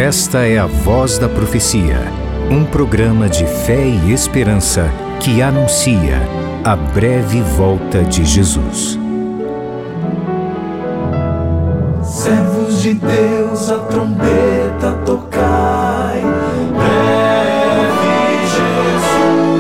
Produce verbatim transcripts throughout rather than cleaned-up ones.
Esta é a Voz da Profecia, um programa de fé e esperança que anuncia a breve volta de Jesus. Servos de Deus, a trombeta tocai, breve Jesus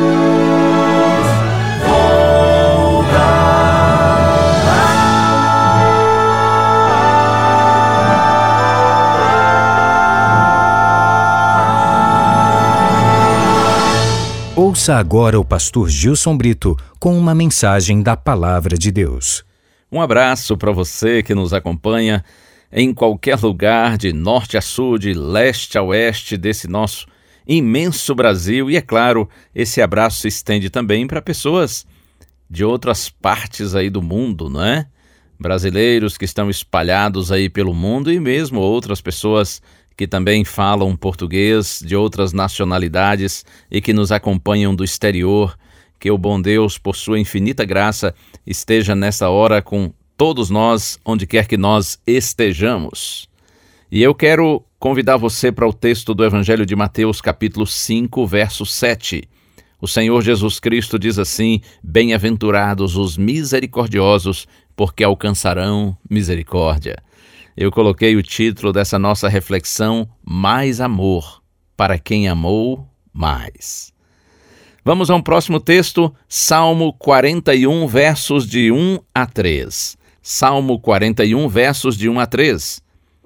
Ouça agora o pastor Gilson Brito com uma mensagem da Palavra de Deus. Um abraço para você que nos acompanha em qualquer lugar, de norte a sul, de leste a oeste desse nosso imenso Brasil. E é claro, esse abraço se estende também para pessoas de outras partes aí do mundo, não é? Brasileiros que estão espalhados aí pelo mundo e mesmo outras pessoas que também falam português, de outras nacionalidades e que nos acompanham do exterior. Que o bom Deus, por sua infinita graça, esteja nessa hora com todos nós, onde quer que nós estejamos. E eu quero convidar você para o texto do Evangelho de Mateus, capítulo cinco, verso sete. O Senhor Jesus Cristo diz assim: bem-aventurados os misericordiosos, porque alcançarão misericórdia. Eu coloquei o título dessa nossa reflexão: Mais amor para quem amou mais. Vamos a um próximo texto, Salmo quarenta e um, versos de um a três. Salmo quarenta e um, versos de um a três.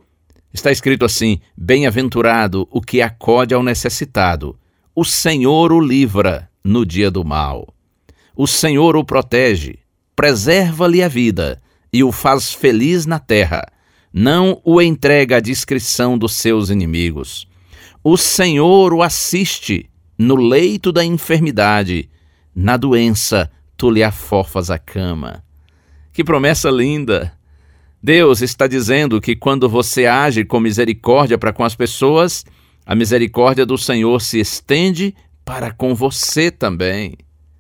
Está escrito assim: bem-aventurado o que acode ao necessitado, o Senhor o livra no dia do mal. O Senhor o protege, preserva-lhe a vida e o faz feliz na terra. Não o entrega à discrição dos seus inimigos. O Senhor o assiste no leito da enfermidade, na doença tu lhe afofas a cama. Que promessa linda! Deus está dizendo que quando você age com misericórdia para com as pessoas, a misericórdia do Senhor se estende para com você também.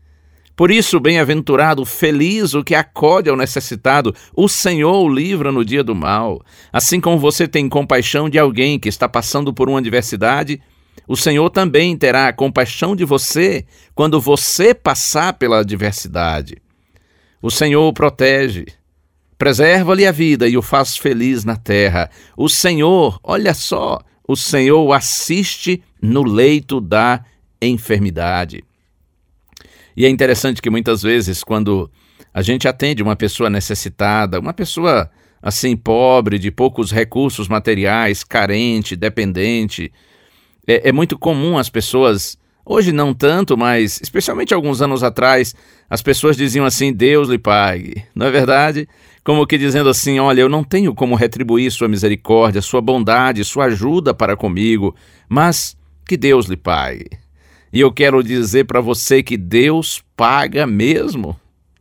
Por isso, bem-aventurado, feliz o que acode ao necessitado, o Senhor o livra no dia do mal. Assim como você tem compaixão de alguém que está passando por uma adversidade, o Senhor também terá compaixão de você quando você passar pela adversidade. O Senhor o protege, preserva-lhe a vida e o faz feliz na terra. O Senhor, olha só, o Senhor o assiste no leito da enfermidade. E é interessante que muitas vezes, quando a gente atende uma pessoa necessitada, uma pessoa assim pobre, de poucos recursos materiais, carente, dependente, é, é muito comum as pessoas, hoje não tanto, mas especialmente alguns anos atrás, as pessoas diziam assim: Deus lhe pague, não é verdade? Como que dizendo assim: olha, eu não tenho como retribuir sua misericórdia, sua bondade, sua ajuda para comigo, mas que Deus lhe pague. E eu quero dizer para você que Deus paga mesmo.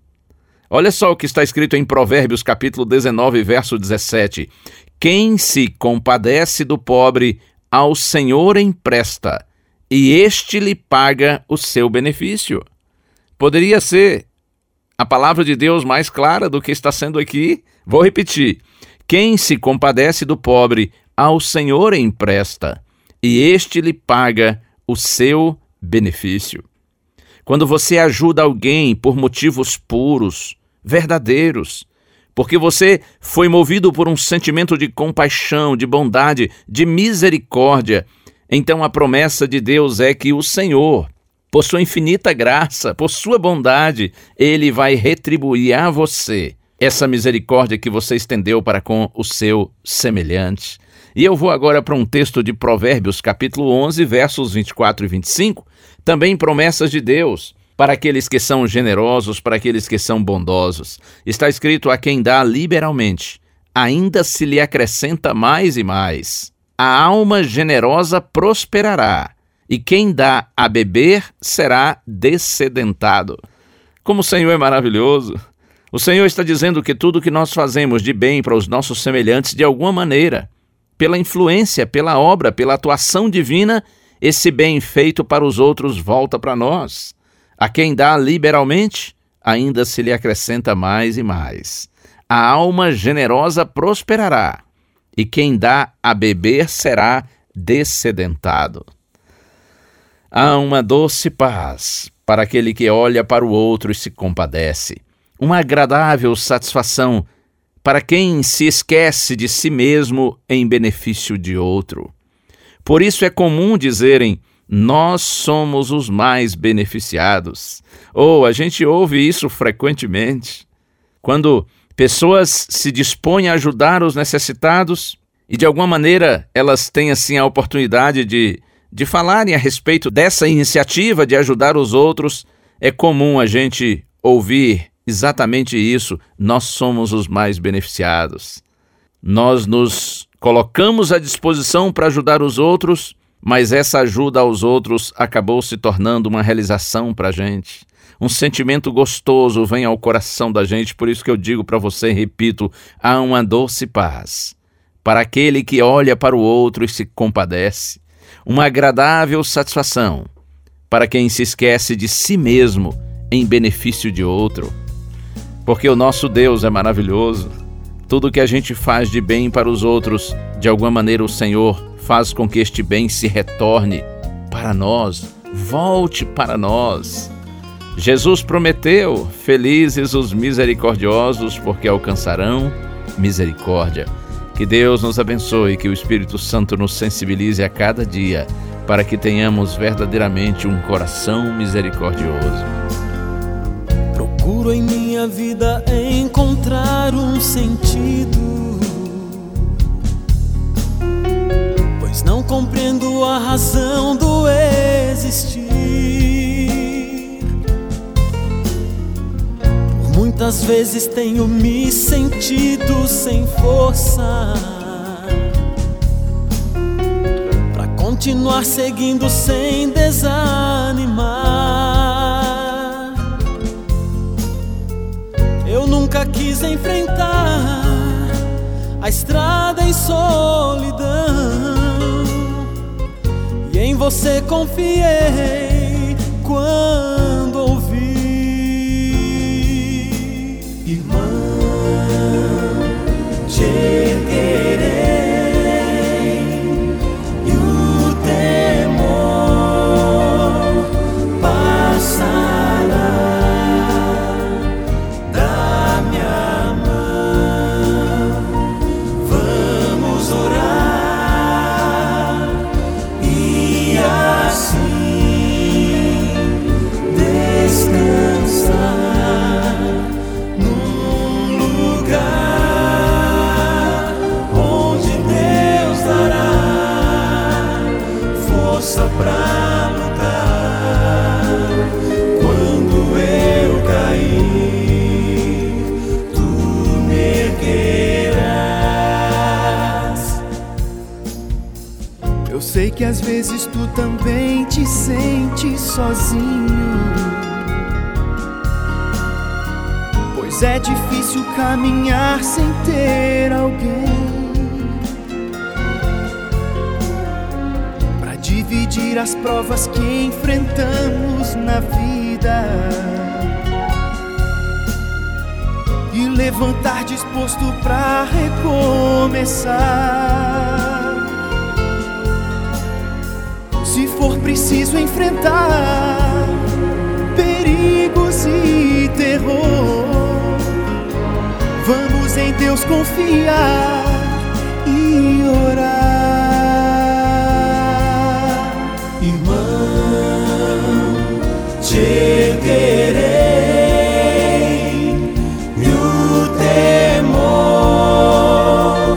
Olha só o que está escrito em Provérbios, capítulo dezenove, verso dezessete. Quem se compadece do pobre, ao Senhor empresta, e este lhe paga o seu benefício. Poderia ser a palavra de Deus mais clara do que está sendo aqui? Vou repetir. Quem se compadece do pobre, ao Senhor empresta, e este lhe paga o seu benefício. Quando você ajuda alguém por motivos puros, verdadeiros, porque você foi movido por um sentimento de compaixão, de bondade, de misericórdia, então a promessa de Deus é que o Senhor, por sua infinita graça, por sua bondade, Ele vai retribuir a você essa misericórdia que você estendeu para com o seu semelhante. E eu vou agora para um texto de Provérbios, capítulo onze, versos vinte e quatro e vinte e cinco, também promessas de Deus para aqueles que são generosos, para aqueles que são bondosos. Está escrito: a quem dá liberalmente, ainda se lhe acrescenta mais e mais. A alma generosa prosperará, e quem dá a beber será dessedentado. Como o Senhor é maravilhoso! O Senhor está dizendo que tudo que nós fazemos de bem para os nossos semelhantes, de alguma maneira, pela influência, pela obra, pela atuação divina, esse bem feito para os outros volta para nós. A quem dá liberalmente, ainda se lhe acrescenta mais e mais. A alma generosa prosperará, e quem dá a beber será descedentado. Há uma doce paz para aquele que olha para o outro e se compadece, uma agradável satisfação para quem se esquece de si mesmo em benefício de outro. Por isso é comum dizerem: nós somos os mais beneficiados. Ou a gente ouve isso frequentemente. Quando pessoas se dispõem a ajudar os necessitados e de alguma maneira elas têm assim a oportunidade de, de falarem a respeito dessa iniciativa de ajudar os outros, é comum a gente ouvir exatamente isso: nós somos os mais beneficiados. Nós nos colocamos à disposição para ajudar os outros, mas essa ajuda aos outros acabou se tornando uma realização para a gente. Um sentimento gostoso vem ao coração da gente, por isso que eu digo para você, repito, há uma doce paz para aquele que olha para o outro e se compadece, uma agradável satisfação para quem se esquece de si mesmo em benefício de outro. Porque o nosso Deus é maravilhoso. Tudo que a gente faz de bem para os outros, de alguma maneira o Senhor faz com que este bem se retorne para nós, volte para nós. Jesus prometeu: felizes os misericordiosos, porque alcançarão misericórdia. Que Deus nos abençoe, que o Espírito Santo nos sensibilize a cada dia, para que tenhamos verdadeiramente um coração misericordioso. Procuro em minha vida encontrar um sentido, pois não compreendo a razão do existir. Por muitas vezes tenho me sentido sem força pra continuar seguindo sem desanimar. Eu nunca quis enfrentar a estrada em solidão, e em você confiei quando ouvi: irmão, te erguerei, e o temor passará. Pra lutar, quando eu cair, tu me erguerás. Eu sei que às vezes tu também te sentes sozinho, pois é difícil caminhar sem ter alguém dividir as provas que enfrentamos na vida e levantar disposto pra recomeçar. Se for preciso enfrentar perigos e terror, vamos em Deus confiar e orar. Te erguerei, e o temor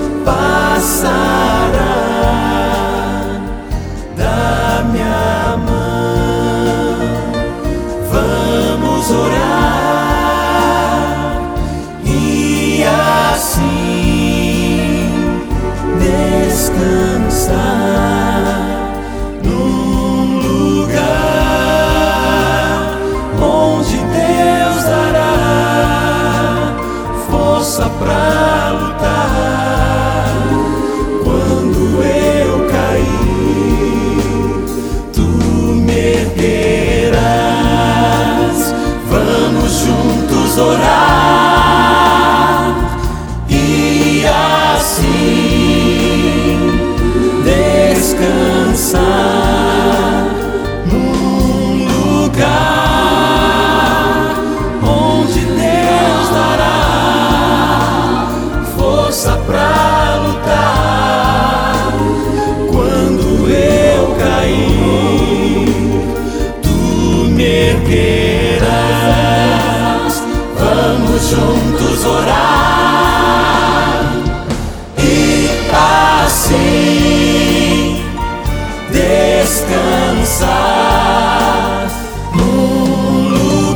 passará da minha mão. Vamos orar e assim descansar no descansar num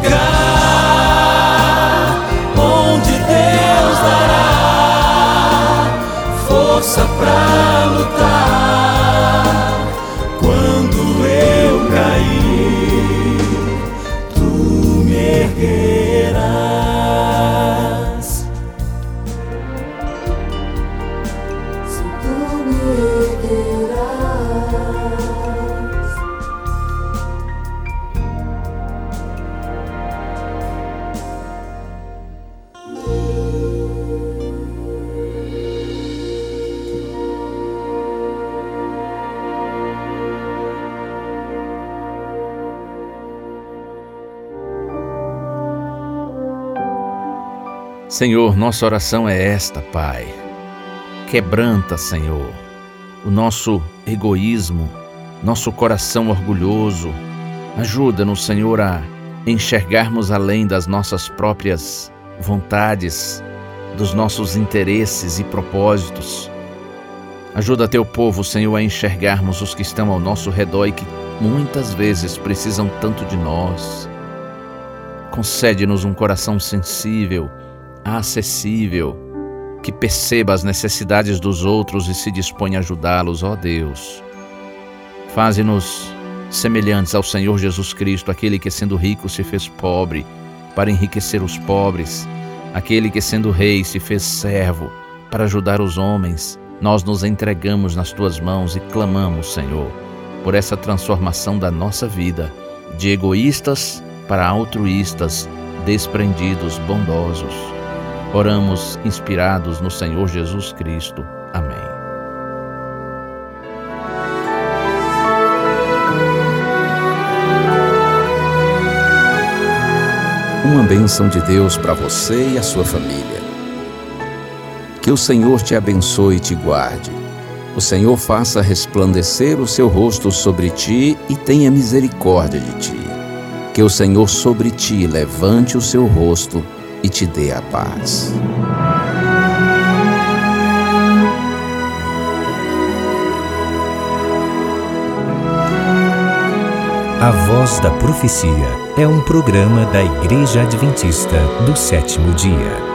lugar onde Deus dará força pra lutar. Quando eu cair, tu me erguerás. Se tu me erguerás. Senhor, nossa oração é esta, Pai. Quebranta, Senhor, o nosso egoísmo, nosso coração orgulhoso. Ajuda-nos, Senhor, a enxergarmos além das nossas próprias vontades, dos nossos interesses e propósitos. Ajuda teu povo, Senhor, a enxergarmos os que estão ao nosso redor e que muitas vezes precisam tanto de nós. Concede-nos um coração sensível, acessível, que perceba as necessidades dos outros e se dispõe a ajudá-los, ó Deus. Faze-nos semelhantes ao Senhor Jesus Cristo, aquele que sendo rico se fez pobre para enriquecer os pobres, aquele que sendo rei se fez servo para ajudar os homens. Nós nos entregamos nas tuas mãos e clamamos, Senhor, por essa transformação da nossa vida, de egoístas para altruístas, desprendidos, bondosos. Oramos inspirados no Senhor Jesus Cristo. Amém. Uma bênção de Deus para você e a sua família. Que o Senhor te abençoe e te guarde. O Senhor faça resplandecer o seu rosto sobre ti e tenha misericórdia de ti. Que o Senhor sobre ti levante o seu rosto e te dê a paz. A Voz da Profecia é um programa da Igreja Adventista do Sétimo Dia.